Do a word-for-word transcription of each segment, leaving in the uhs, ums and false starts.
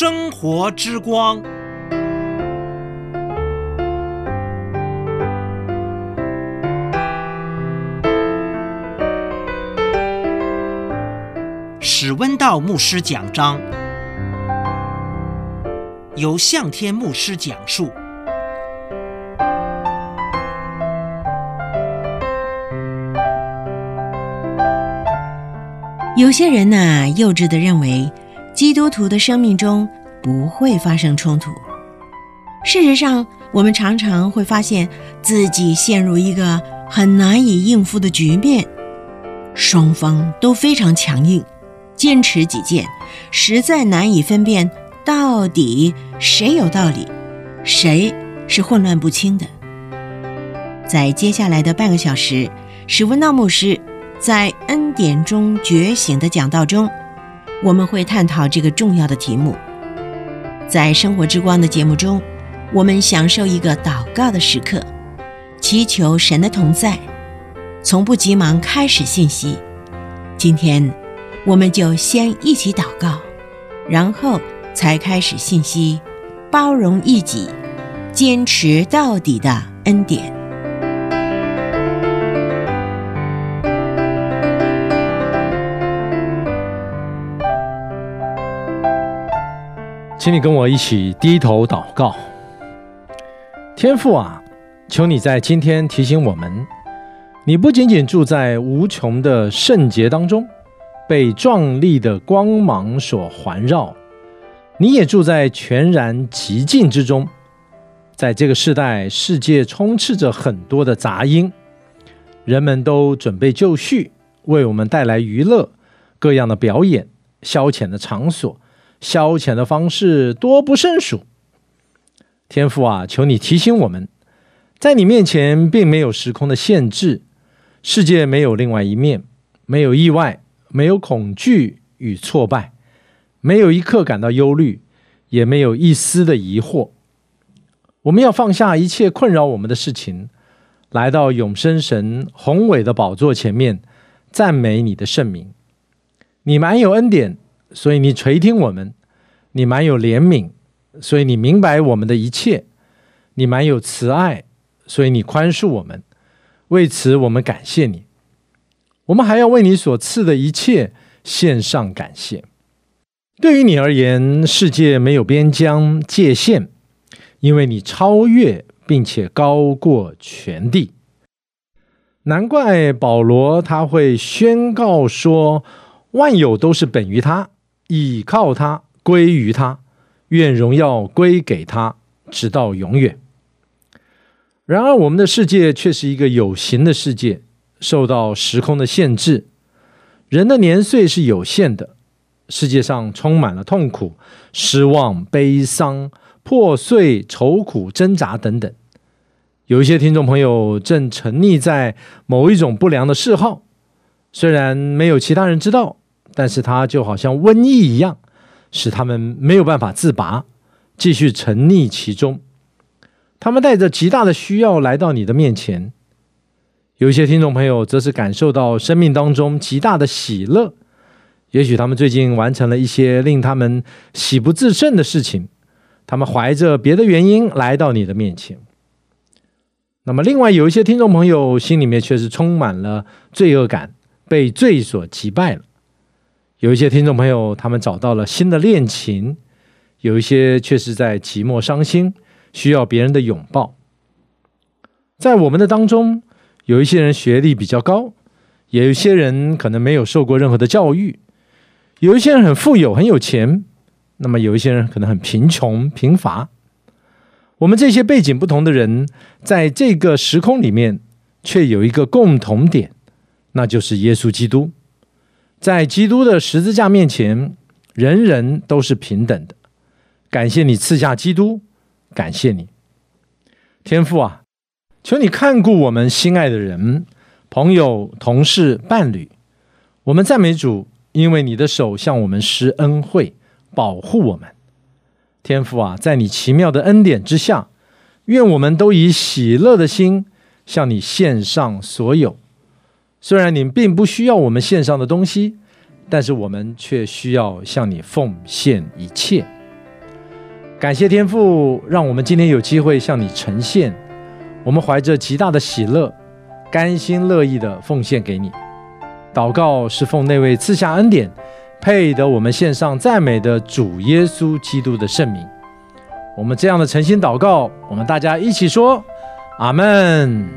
生活之光。史温道牧师讲章，由向天牧师讲述。 有些人呢，幼稚地认为基督徒的生命中不会发生冲突。事实上，我们常常会发现自己陷入一个很难以应付的局面，双方都非常强硬，坚持己见，实在难以分辨到底谁有道理，谁是混乱不清的。在接下来的半个小时，史温道牧师在恩典中觉醒的讲道中，我们会探讨这个重要的题目。在生活之光的节目中，我们享受一个祷告的时刻，祈求神的同在，从不急忙开始信息。今天我们就先一起祷告，然后才开始信息，包容异己，坚持到底的恩典。 请你跟我一起低头祷告。天父啊，求你在今天提醒我们，你不仅仅住在无穷的圣洁当中，被壮丽的光芒所环绕，你也住在全然寂静之中。在这个世代，世界充斥着很多的杂音，人们都准备就绪，为我们带来娱乐，各样的表演，消遣的场所，消遣的方式多不胜数。天父啊，求你提醒我们，在你面前并没有时空的限制，世界没有另外一面，没有意外，没有恐惧与挫败，没有一刻感到忧虑，也没有一丝的疑惑。我们要放下一切困扰我们的事情，来到永生神宏伟的宝座前面，赞美你的圣名。你满有恩典，所以你垂听我们；你满有怜悯，所以你明白我们的一切；你满有慈爱，所以你宽恕我们。为此我们感谢你，我们还要为你所赐的一切献上感谢。对于你而言，世界没有边疆界限，因为你超越并且高过全地。难怪保罗他会宣告说，万有都是本于他，倚靠他，归于他，愿荣耀归给他，直到永远。然而我们的世界却是一个有形的世界，受到时空的限制，人的年岁是有限的，世界上充满了痛苦、失望、悲伤、破碎、愁苦、挣扎等等。有一些听众朋友正沉溺在某一种不良的嗜好，虽然没有其他人知道，但是它就好像瘟疫一样，使他们没有办法自拔，继续沉溺其中。他们带着极大的需要来到你的面前。有一些听众朋友则是感受到生命当中极大的喜乐，也许他们最近完成了一些令他们喜不自胜的事情，他们怀着别的原因来到你的面前。那么另外有一些听众朋友心里面却是充满了罪恶感，被罪所击败了。有一些听众朋友他们找到了新的恋情，有一些却是在寂寞伤心，需要别人的拥抱。在我们的当中，有一些人学历比较高，也有一些人可能没有受过任何的教育，有一些人很富有很有钱，那么有一些人可能很贫穷贫乏。我们这些背景不同的人，在这个时空里面却有一个共同点，那就是耶稣基督。在基督的十字架面前，人人都是平等的。感谢你赐下基督，感谢你。天父啊，求你看顾我们心爱的人，朋友、同事、伴侣。我们赞美主，因为你的手向我们施恩惠，保护我们。天父啊，在你奇妙的恩典之下，愿我们都以喜乐的心向你献上所有。虽然你并不需要我们献上的东西，但是我们却需要向你奉献一切。 感谢天父，让我们今天有机会向你呈现，我们怀着极大的喜乐，甘心乐意的奉献给你。祷告是奉那位赐下恩典，配得我们献上赞美的主耶稣基督的圣名。我们这样的诚心祷告，我们大家一起说阿们。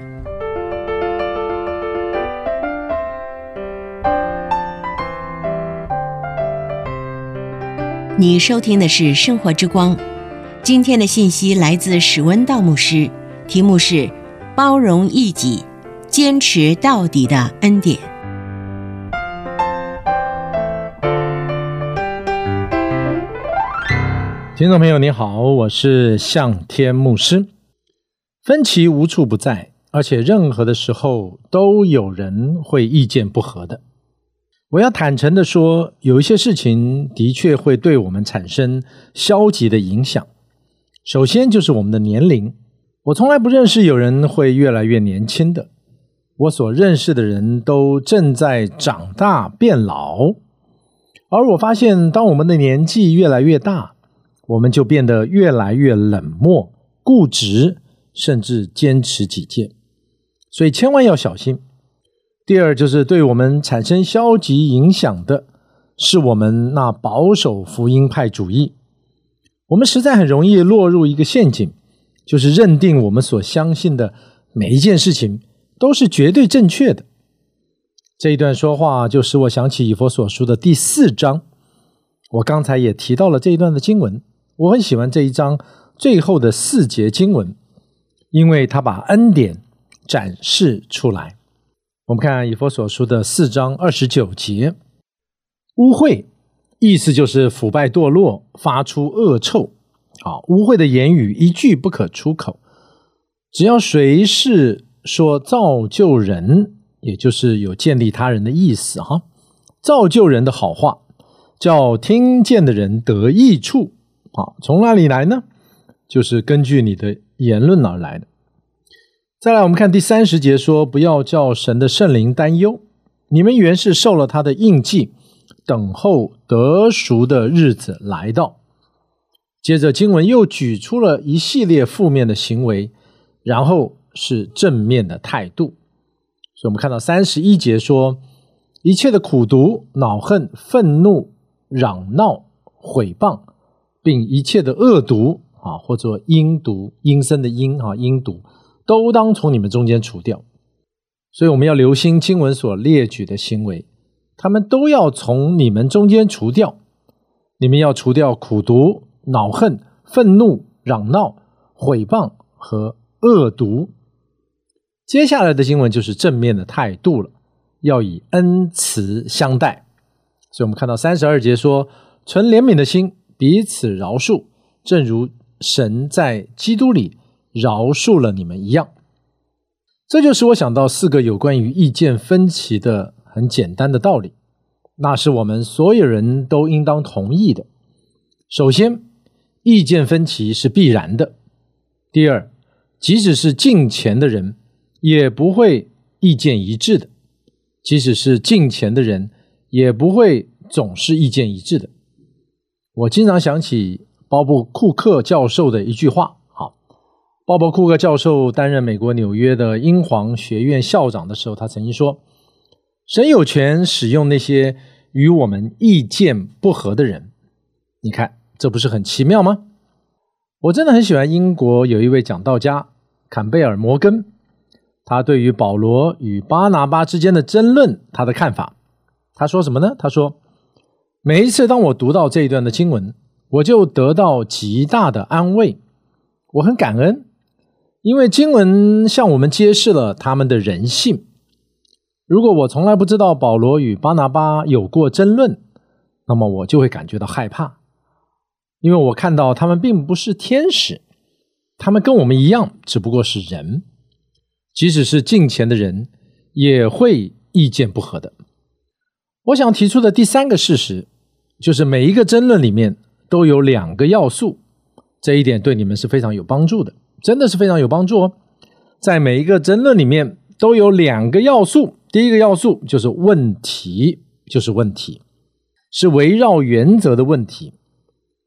你收听的是生活之光，今天的信息来自史温道牧师，题目是包容异己，坚持到底的恩典。 听众朋友你好，我是向天牧师。分歧无处不在，而且任何的时候都有人会意见不合的。我要坦诚地说，有一些事情的确会对我们产生消极的影响。首先就是我们的年龄，我从来不认识有人会越来越年轻的，我所认识的人都正在长大变老。而我发现，当我们的年纪越来越大，我们就变得越来越冷漠、固执，甚至坚持己见，所以千万要小心。第二，就是对我们产生消极影响的是我们那保守福音派主义。我们实在很容易落入一个陷阱，就是认定我们所相信的每一件事情都是绝对正确的。这一段说话就使我想起以弗所书的第四章，我刚才也提到了这一段的经文。我很喜欢这一章最后的四节经文，因为它把恩典展示出来。我们看以弗所书的四章二十九节，污秽意思就是腐败堕落，发出恶臭。好，污秽的言语一句不可出口。只要谁是说造就人，也就是有建立他人的意思哈，造就人的好话，叫听见的人得益处。好，从哪里来呢？就是根据你的言论而来的。再来我们看第三十节说，不要叫神的圣灵担忧，你们原是受了他的印记，等候得赎的日子来到。接着经文又举出了一系列负面的行为，然后是正面的态度。所以我们看到三十一节说，一切的苦毒、恼恨、愤怒、嚷闹、毁谤，并一切的恶毒啊，或者阴毒，阴森的阴啊，阴毒，都当从你们中间除掉。所以我们要留心经文所列举的行为，他们都要从你们中间除掉。你们要除掉苦毒、恼恨、愤怒、嚷闹、毁谤和恶毒。接下来的经文就是正面的态度了，要以恩慈相待。所以我们看到三十二节说，存怜悯的心，彼此饶恕，正如神在基督里饶恕了你们一样。这就使我想到四个有关于意见分歧的很简单的道理，那是我们所有人都应当同意的。首先，意见分歧是必然的。第二，即使是敬虔的人也不会意见一致的，即使是敬虔的人也不会总是意见一致的。我经常想起鲍勃·库克教授的一句话。好，鲍勃·库克教授担任美国纽约的英皇学院校长的时候，他曾经说，神有权使用那些与我们意见不合的人。你看，这不是很奇妙吗？我真的很喜欢英国有一位讲道家坎贝尔·摩根，他对于保罗与巴拿巴之间的争论他的看法。他说什么呢？他说，每一次当我读到这一段的经文，我就得到极大的安慰。我很感恩，因为经文向我们揭示了他们的人性。如果我从来不知道保罗与巴拿巴有过争论，那么我就会感觉到害怕，因为我看到他们并不是天使，他们跟我们一样，只不过是人。即使是敬虔的人也会意见不合的。我想提出的第三个事实，就是每一个争论里面都有两个要素，这一点对你们是非常有帮助的，真的是非常有帮助哦。在每一个争论里面都有两个要素，第一个要素就是问题，就是问题，是围绕原则的问题。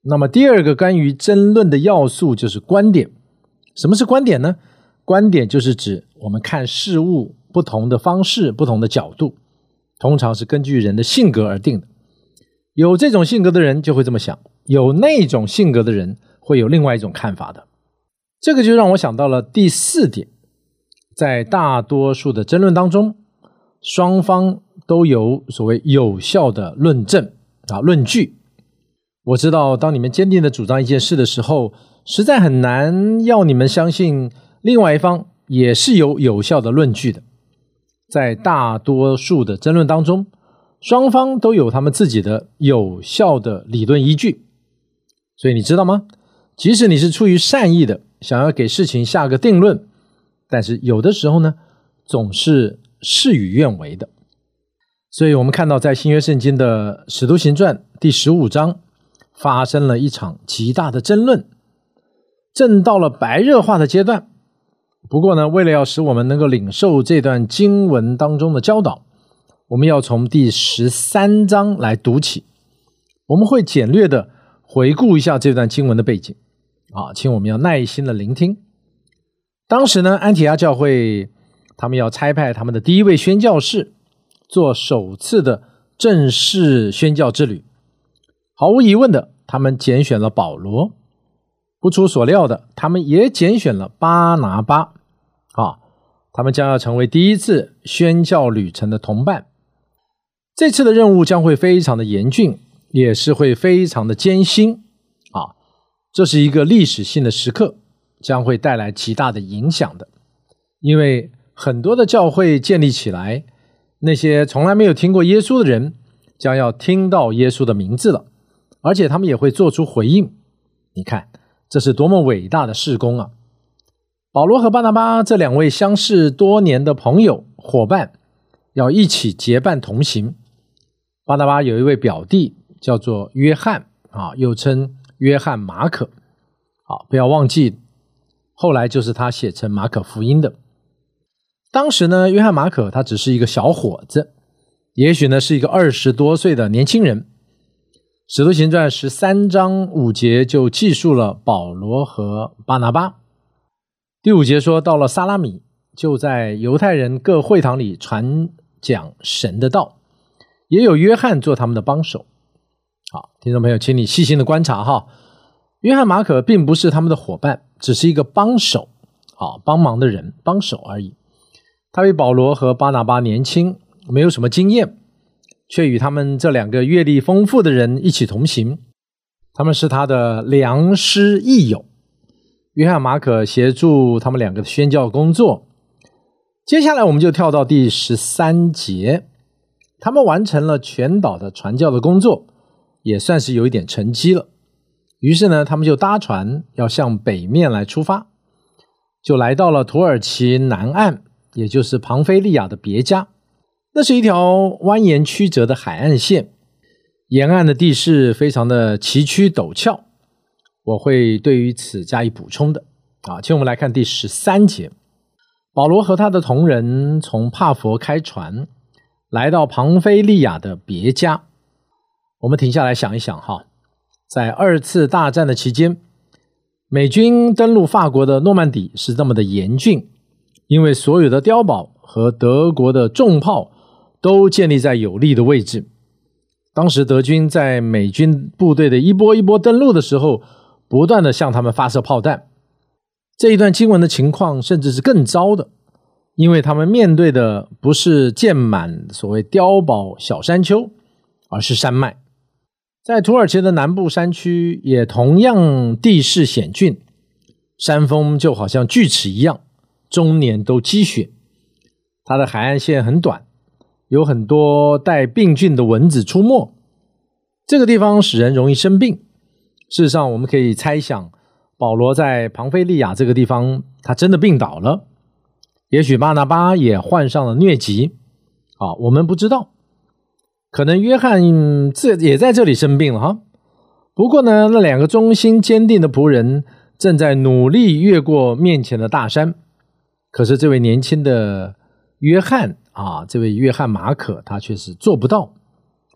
那么第二个关于争论的要素就是观点。什么是观点呢？观点就是指我们看事物不同的方式、不同的角度，通常是根据人的性格而定的。有这种性格的人就会这么想，有那种性格的人会有另外一种看法的。这个就让我想到了第四点，在大多数的争论当中，双方都有所谓有效的论证啊论据。我知道当你们坚定的主张一件事的时候，实在很难要你们相信另外一方也是有有效的论据的。在大多数的争论当中，双方都有他们自己的有效的理论依据。所以你知道吗？即使你是出于善意的，想要给事情下个定论，但是有的时候呢，总是事与愿违的。所以我们看到在新约圣经的使徒行传第十五章发生了一场极大的争论，正到了白热化的阶段。不过呢，为了要使我们能够领受这段经文当中的教导，我们要从第十三章来读起。我们会简略的回顾一下这段经文的背景啊，请我们要耐心的聆听。当时呢，安提阿教会他们要差派他们的第一位宣教士做首次的正式宣教之旅。毫无疑问的，他们拣选了保罗。不出所料的，他们也拣选了巴拿巴啊，他们将要成为第一次宣教旅程的同伴。这次的任务将会非常的严峻，也是会非常的艰辛啊，这是一个历史性的时刻，将会带来极大的影响的。因为很多的教会建立起来，那些从来没有听过耶稣的人将要听到耶稣的名字了，而且他们也会做出回应。你看，这是多么伟大的事工啊！保罗和巴拿巴这两位相识多年的朋友伙伴要一起结伴同行。巴拿巴有一位表弟叫做约翰啊，又称约翰马可。好，不要忘记，后来就是他写成马可福音的。当时呢，约翰马可他只是一个小伙子，也许呢是一个二十多岁的年轻人。使徒行传十三章五节就记述了保罗和巴拿巴。第五节说，到了撒拉米，就在犹太人各会堂里传讲神的道，也有约翰做他们的帮手。好，听众朋友，请你细心的观察哈，约翰马可并不是他们的伙伴，只是一个帮手，好，帮忙的人，帮手而已。他比保罗和巴拿巴年轻，没有什么经验，却与他们这两个阅历丰富的人一起同行。他们是他的良师益友。约翰马可协助他们两个的宣教工作。接下来我们就跳到第十三节，他们完成了全岛的传教的工作，也算是有一点成绩了。于是呢，他们就搭船要向北面来出发，就来到了土耳其南岸，也就是庞菲利亚的别家。那是一条蜿蜒曲折的海岸线，沿岸的地势非常的崎岖陡峭，我会对于此加以补充的啊。请我们来看第十三节，保罗和他的同人从帕佛开船，来到庞菲利亚的别家。我们停下来想一想哈，在二次大战的期间，美军登陆法国的诺曼底是这么的严峻，因为所有的碉堡和德国的重炮都建立在有利的位置。当时德军在美军部队的一波一波登陆的时候，不断的向他们发射炮弹。这一段经文的情况甚至是更糟的，因为他们面对的不是建满所谓碉堡小山丘，而是山脉。在土耳其的南部山区也同样地势险峻，山峰就好像锯齿一样，终年都积雪。它的海岸线很短，有很多带病菌的蚊子出没，这个地方使人容易生病。事实上，我们可以猜想，保罗在庞菲利亚这个地方，他真的病倒了。也许巴拿巴也患上了疟疾，啊，我们不知道。可能约翰这也在这里生病了哈。不过呢，那两个忠心坚定的仆人正在努力越过面前的大山。可是这位年轻的约翰啊，这位约翰马可，他却是做不到。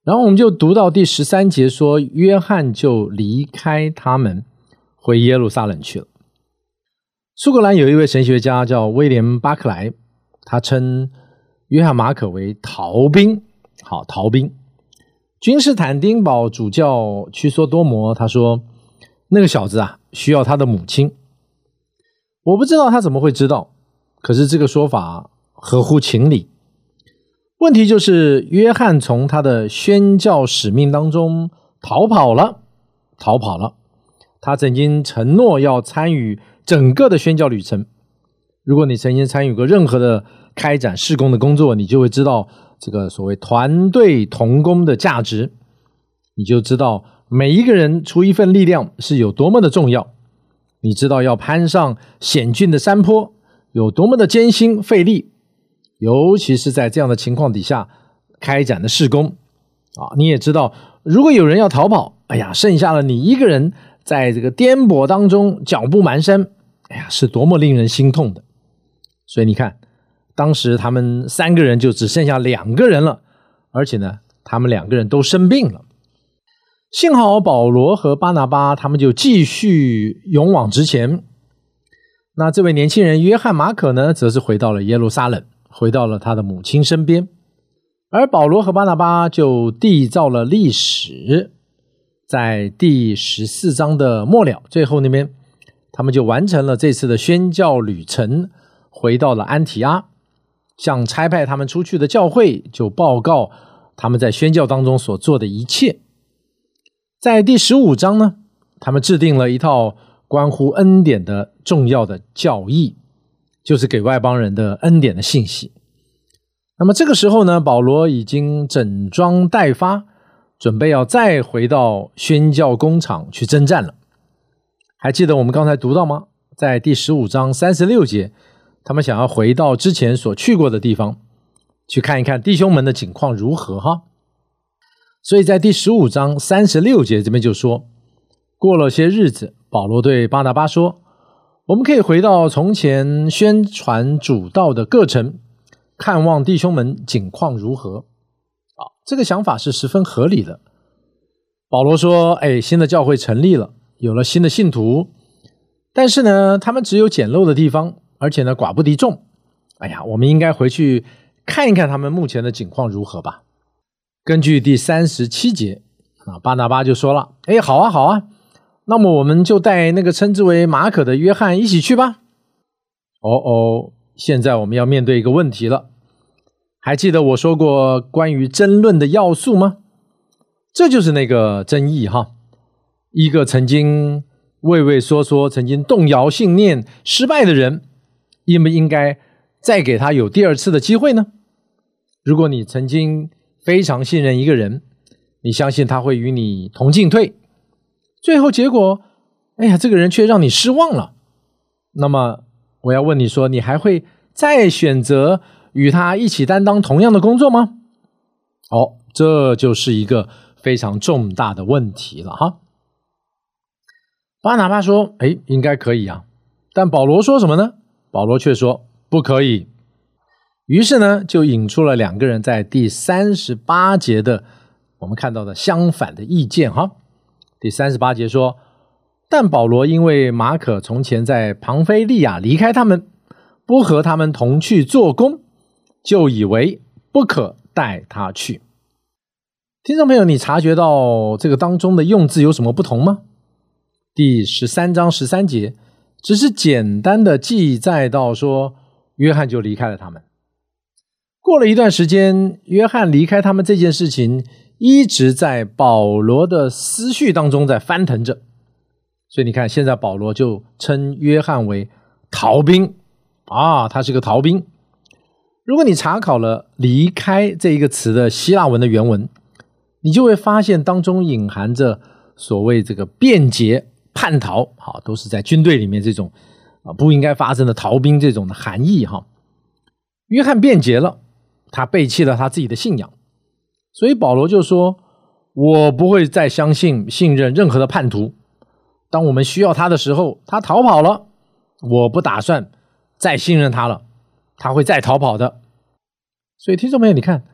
然后我们就读到第十三节说，约翰就离开他们回耶路撒冷去了。苏格兰有一位神学家叫威廉巴克莱，他称约翰马可为逃兵。好，逃兵。君士坦丁堡主教屈梭多摩他说，那个小子啊需要他的母亲。我不知道他怎么会知道，可是这个说法合乎情理。问题就是约翰从他的宣教使命当中逃跑了，逃跑了。他曾经承诺要参与整个的宣教旅程。如果你曾经参与过任何的开展事工的工作，你就会知道这个所谓团队同工的价值，你就知道每一个人出一份力量是有多么的重要。你知道要攀上险峻的山坡有多么的艰辛费力，尤其是在这样的情况底下开展的事工啊，你也知道如果有人要逃跑，哎呀，剩下了你一个人在这个颠簸当中脚步蹒跚，哎呀，是多么令人心痛的。所以你看，当时他们三个人就只剩下两个人了，而且呢他们两个人都生病了。幸好保罗和巴拿巴他们就继续勇往直前。那这位年轻人约翰马可呢，则是回到了耶路撒冷，回到了他的母亲身边。而保罗和巴拿巴就缔造了历史，在第十四章的末了最后那边，他们就完成了这次的宣教旅程，回到了安提阿，向差派他们出去的教会就报告他们在宣教当中所做的一切。在第十五章呢，他们制定了一套关乎恩典的重要的教义，就是给外邦人的恩典的信息。那么这个时候呢，保罗已经整装待发，准备要再回到宣教工场去征战了。还记得我们刚才读到吗？在第十五章三十六节，他们想要回到之前所去过的地方，去看一看弟兄们的情况如何哈。所以在第十五章三十六节这边就说，过了些日子，保罗对巴拿巴说，我们可以回到从前宣传主道的各城，看望弟兄们景况如何。啊，这个想法是十分合理的。保罗说，哎，新的教会成立了，有了新的信徒，但是呢，他们只有简陋的地方，而且呢，寡不敌众。哎呀，我们应该回去看一看他们目前的景况如何吧。根据第三十七节，啊，巴拿巴就说了，哎，好啊，好啊，那么我们就带那个称之为马可的约翰一起去吧。哦哦，现在我们要面对一个问题了。还记得我说过关于争论的要素吗？这就是那个争议哈。一个曾经畏畏缩缩、曾经动摇信念失败的人，应不应该再给他有第二次的机会呢？如果你曾经非常信任一个人，你相信他会与你同进退，最后结果，哎呀，这个人却让你失望了，那么我要问你说，你还会再选择与他一起担当同样的工作吗？哦，这就是一个非常重大的问题了哈。巴拿巴说，哎，应该可以啊。但保罗说什么呢？保罗却说不可以。于是呢，就引出了两个人在第三十八节的我们看到的相反的意见哈。第三十八节说，但保罗因为马可从前在庞菲利亚离开他们，不和他们同去做工，就以为不可带他去。听众朋友，你察觉到这个当中的用字有什么不同吗？第十三章十三节只是简单的记载到说，约翰就离开了他们。过了一段时间，约翰离开他们这件事情一直在保罗的思绪当中在翻腾着。所以你看，现在保罗就称约翰为逃兵啊，他是个逃兵。如果你查考了离开这一个词的希腊文的原文，你就会发现当中隐含着所谓这个便捷叛逃，好，都是在军队里面这种啊不应该发生的逃兵这种的含义哈。约翰便捷了，他背弃了他自己的信仰，所以保罗就说，我不会再相信信任任何的叛徒，当我们需要他的时候，他逃跑了，我不打算再信任他了，他会再逃跑的。所以听众朋友，你看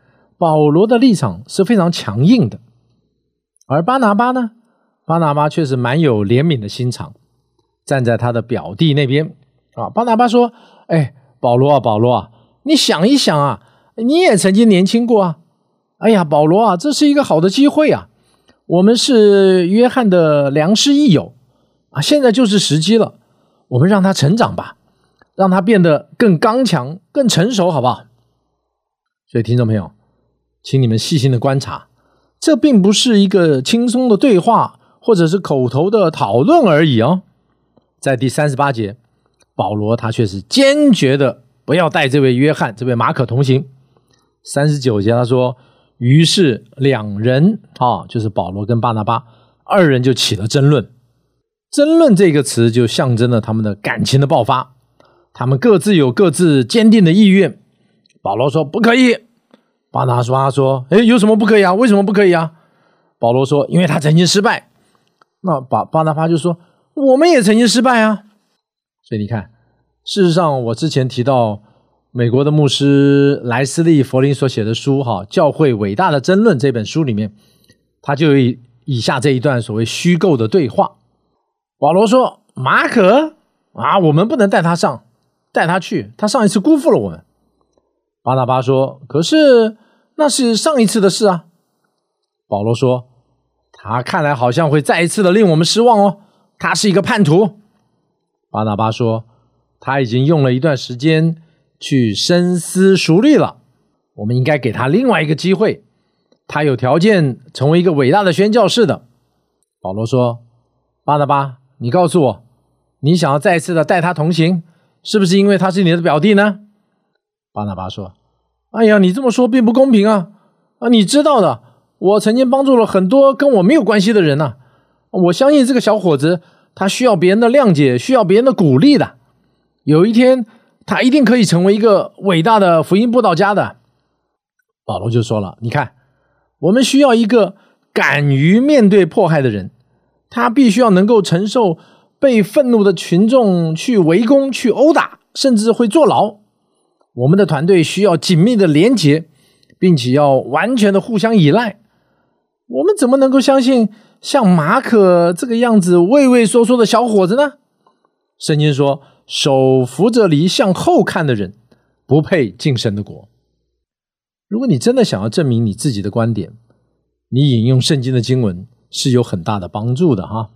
保罗的立场是非常强硬的，而巴拿巴呢，巴拿巴却是蛮有怜悯的心肠，站在他的表弟那边啊。巴拿巴说：哎，保罗啊，保罗啊，你想一想啊，你也曾经年轻过啊。哎呀，保罗啊，这是一个好的机会啊，我们是约翰的良师益友啊，现在就是时机了，我们让他成长吧，让他变得更刚强、更成熟，好不好？所以听众朋友，请你们细心的观察，这并不是一个轻松的对话或者是口头的讨论而已哦。在第三十八节，保罗他却是坚决的不要带这位约翰这位马可同行。三十九节他说，于是两人啊，就是保罗跟巴拿巴二人就起了争论。争论这个词就象征了他们的感情的爆发，他们各自有各自坚定的意愿。保罗说不可以，巴拿巴说诶，有什么不可以啊？为什么不可以啊？保罗说因为他曾经失败。那巴巴拿巴就说我们也曾经失败啊。所以你看，事实上我之前提到美国的牧师莱斯利·佛林所写的书哈，《教会伟大的争论》这本书里面，他就有以下这一段所谓虚构的对话。保罗说马可啊，我们不能带他上，带他去，他上一次辜负了我们。巴拿巴说可是那是上一次的事啊。保罗说他看来好像会再一次的令我们失望哦，他是一个叛徒。巴拿巴说他已经用了一段时间去深思熟虑了，我们应该给他另外一个机会，他有条件成为一个伟大的宣教士的。保罗说巴拿巴，你告诉我，你想要再次的带他同行，是不是因为他是你的表弟呢？巴拿巴说哎呀，你这么说并不公平啊！啊，你知道的，我曾经帮助了很多跟我没有关系的人啊，我相信这个小伙子他需要别人的谅解，需要别人的鼓励的，有一天他一定可以成为一个伟大的福音布道家的。保罗就说了，你看，我们需要一个敢于面对迫害的人，他必须要能够承受被愤怒的群众去围攻、去殴打，甚至会坐牢。我们的团队需要紧密的连结，并且要完全的互相依赖。我们怎么能够相信像马可这个样子畏畏缩缩的小伙子呢？圣经说，手扶着犁向后看的人不配进神的国。如果你真的想要证明你自己的观点，你引用圣经的经文是有很大的帮助的哈。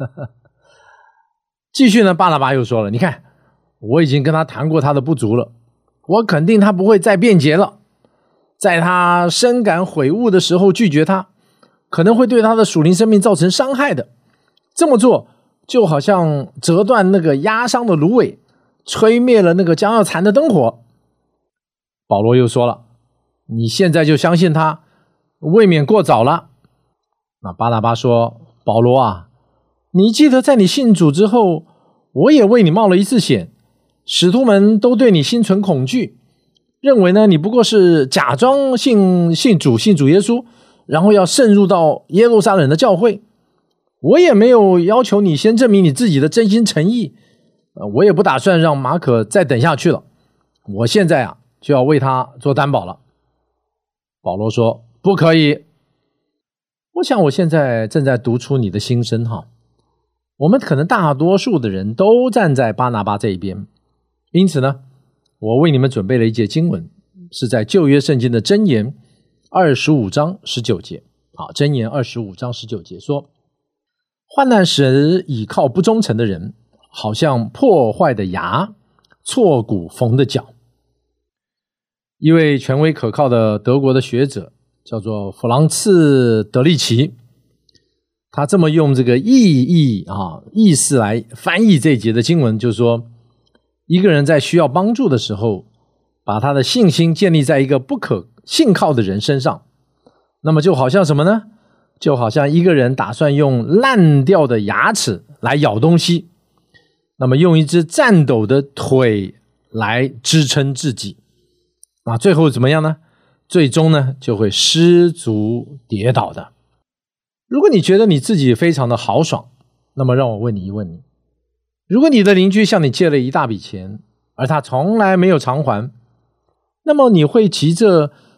继续呢，巴拿巴又说了，你看，我已经跟他谈过他的不足了，我肯定他不会再辩解了。在他深感悔悟的时候拒绝他，可能会对他的属灵生命造成伤害的。这么做就好像折断那个压伤的芦苇，吹灭了那个将要残的灯火。保罗又说了，你现在就相信他，未免过早了。那巴拿巴说，保罗啊，你记得在你信主之后，我也为你冒了一次险，使徒们都对你心存恐惧，认为呢你不过是假装信信主信主耶稣，然后要渗入到耶路撒冷的教会。我也没有要求你先证明你自己的真心诚意，呃，我也不打算让马可再等下去了，我现在啊就要为他做担保了。保罗说不可以。我想我现在正在读出你的心声哈。我们可能大多数的人都站在巴拿巴这一边，因此呢，我为你们准备了一节经文，是在旧约圣经的箴言二十五章十九节。好，箴言二十五章十九节说，患难时倚靠不忠诚的人，好像破坏的牙，挫骨缝的脚。一位权威可靠的德国的学者叫做弗朗茨·德利奇，他这么用这个意义啊意思来翻译这一节的经文，就是说，一个人在需要帮助的时候，把他的信心建立在一个不可信靠的人身上，那么就好像什么呢？就好像一个人打算用烂掉的牙齿来咬东西，那么用一只颤抖的腿来支撑自己，那最后怎么样呢？最终呢就会失足跌倒的。如果你觉得你自己非常的豪爽，那么让我问你一问你，如果你的邻居向你借了一大笔钱，而他从来没有偿还，那么你会急着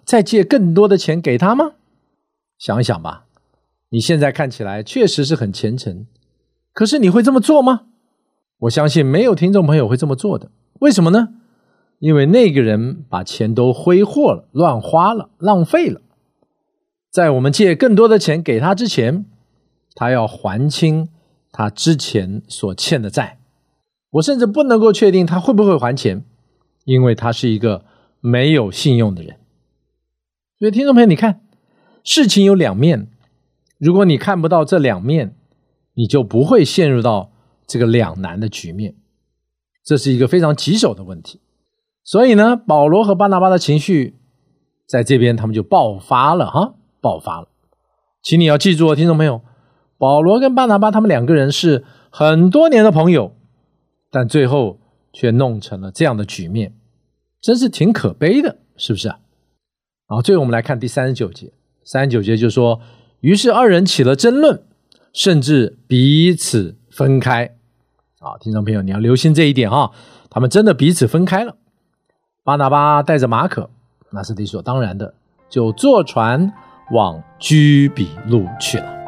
再借更多的钱给他吗？想一想吧，你现在看起来确实是很虔诚，可是你会这么做吗？我相信没有听众朋友会这么做的。为什么呢？因为那个人把钱都挥霍了，乱花了，浪费了。在我们借更多的钱给他之前，他要还清他之前所欠的债。我甚至不能够确定他会不会还钱，因为他是一个没有信用的人。所以听众朋友，你看，事情有两面，如果你看不到这两面，你就不会陷入到这个两难的局面。这是一个非常棘手的问题。所以呢，保罗和巴拿巴的情绪在这边他们就爆发了哈，爆发了。请你要记住哦，听众朋友，保罗跟巴拿巴他们两个人是很多年的朋友，但最后却弄成了这样的局面，真是挺可悲的，是不是啊？好，最后我们来看第三十九节。三十九节就说，于是二人起了争论，甚至彼此分开。好，听众朋友，你要留心这一点哈，他们真的彼此分开了。巴拿巴带着马可，那是理所当然的，就坐船往居比路去了。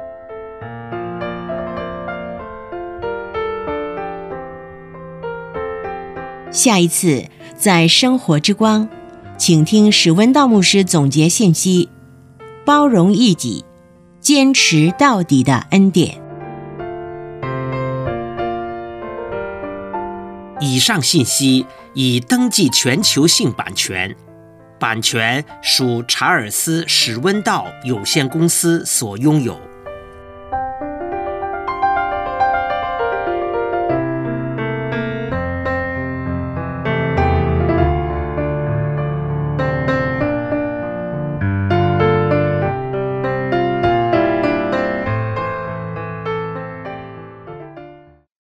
下一次在生活之光，请听史温道牧师总结信息：包容异己，坚持到底的恩典。 以上信息已登记全球性版权，版权属查尔斯·史温道有限公司所拥有。